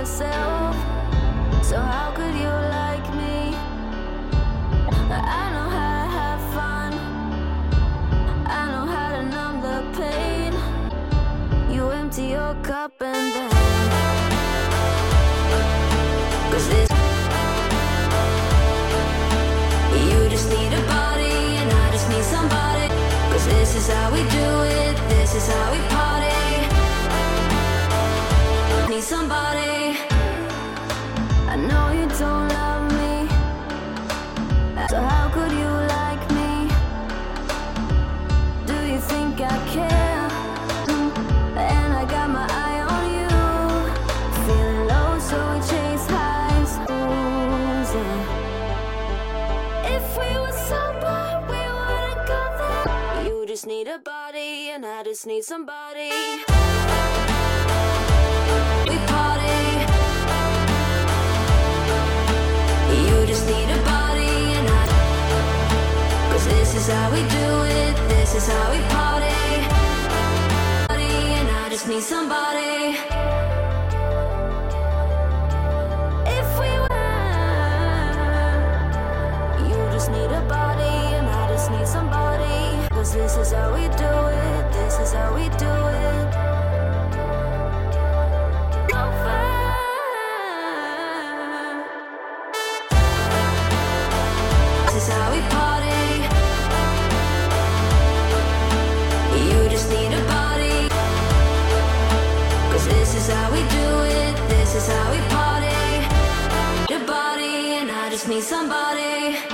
yourself. So how could you like me? I know how to have fun. I know how to numb the pain. You empty your cup and then, 'cause this, you just need a body and I just need somebody. 'Cause this is how we do it, this is how we party. Need somebody. I know you don't love me, so how could you like me? Do you think I care? And I got my eye on you. Feeling low, so we chase highs. If we were sober, we wouldn't go there. You just need a body, and I just need somebody. We party. You just need a body, and I. 'Cause this is how we do it, this is how we party. And I just need somebody. If we were, you just need a body, and I just need somebody. 'Cause this is how we do it, this is how we do it. This is how we party. You just need a body. 'Cause this is how we do it, this is how we party. A body and I just need somebody.